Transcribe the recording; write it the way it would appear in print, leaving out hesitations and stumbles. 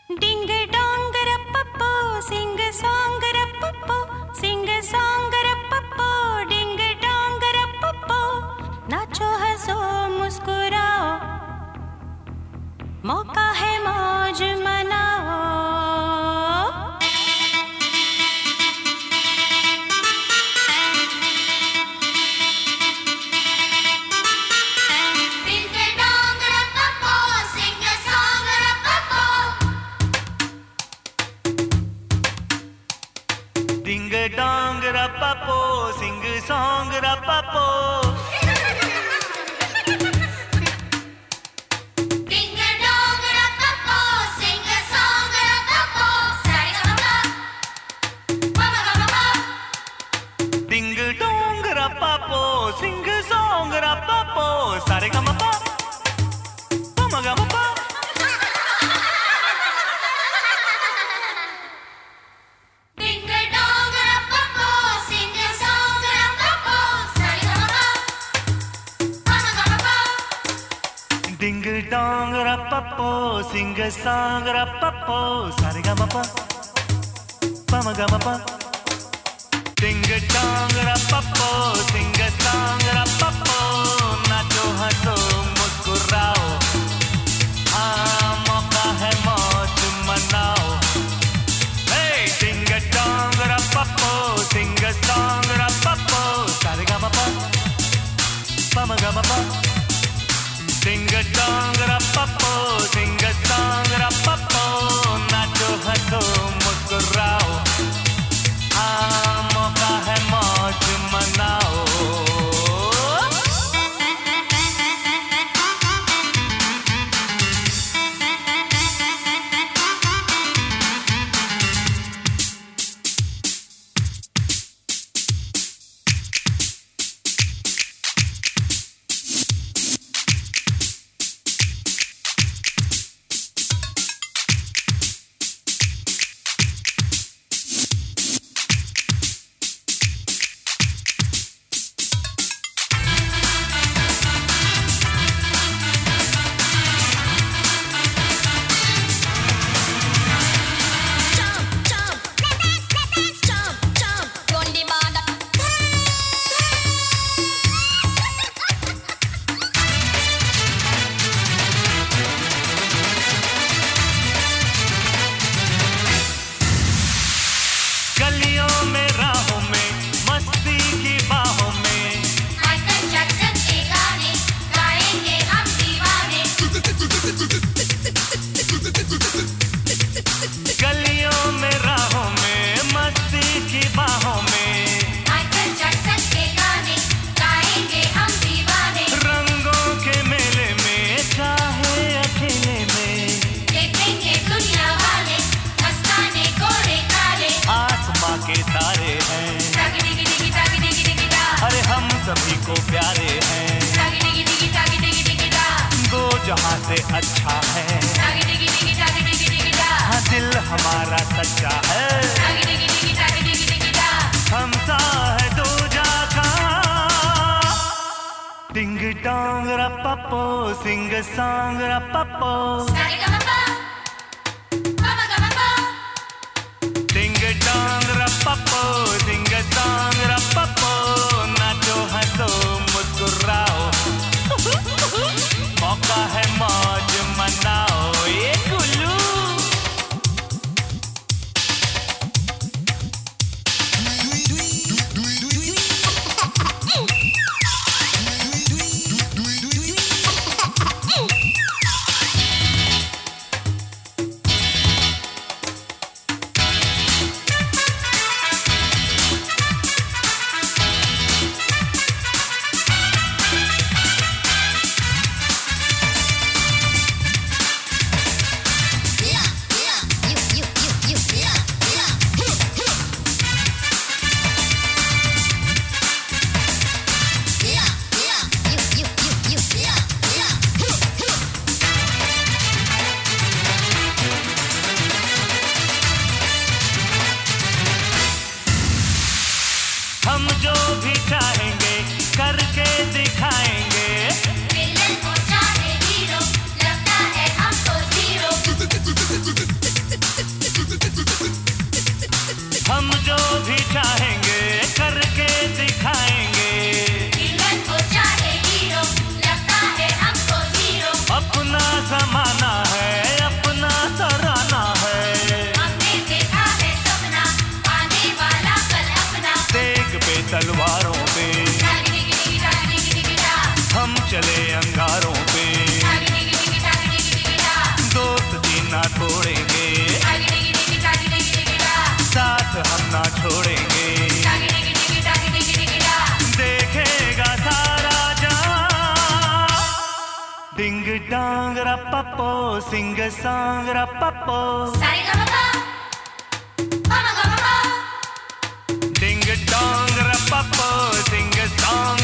Ding dong rapappo, sing song rapappo, sing song rapappo, ding dong rapappo. नाचो हंसो मुस्कुराओ, मौका है मौज मनाओ. Ding dong rapappo, sing song rapappo. Ding dong rapappo, sing song rapappo. Sa-re-ga-ma-pa, Ding dong rapappo, sing song rapappo. Sa-re-ga-ma-pa, pa-ma-ga-ma-pa. Ding dong rapappo, sing song rapappo. Sa-re-ga-ma-pa, pa-ma-ga-ma-pa. Ding dong rapappo, sing song rapappo. Sa-re-ga-ma-pa, pa-ma-ga-ma-pa. Ding dong rapappo, sing song rapappo. नाचो हंसो मुस्कुराओ, हाँ मौका है मौज मनाओ. Hey, ding dong rapappo, sing song rapappo. Sa-re-ga-ma-pa, pa-ma-ga-ma-pa. Ding dong rapappo, sing song rapappo. नाचो हंसो मुस्कुराओ, हाँ मौका है मौज मनाओ. गलियों में राहों में मस्ती की बाहों में माइकल जैक्सन के गाने गाएंगे हम दीवाने. गलियों में राहों में मस्ती की बाहों में माइकल जैक्सन के गाने गाएंगे हम दीवाने. रंगों के मेले में चाहे अकेले में देखेंगे दुनिया वाले मस्ताने गोरे काले. आसमां के तारे हैं, टागी डिगी डिगी टागी डिगी डिगी दा. अरे हम सभी को प्यारे हैं. टागी डिगी डिगी टागी डिगी डिगी दा. दो जहां से अच्छा है, टागी डिगी डिगी टागी डिगी डिगी दा. हाँ दिल हमारा सच्चा है. टागी डिगी डिगी टागी डिगी डिगी दा. हम सा है दो जाका. Ding dong rapappo, sing song rapappo. Sa-re-ga-ma-pa, pa-ma-ga-ma-pa. Ding dong rapappo, sing song rapappo. नाचो हंसो मुस्कुराओ, मौका है मौज मनाओ. ये गुल्लू पप्पो सिंग सॉन्ग रप्पो सारेगामापा पमगमपा डिंग डोंग रप्पो सिंग सॉन्ग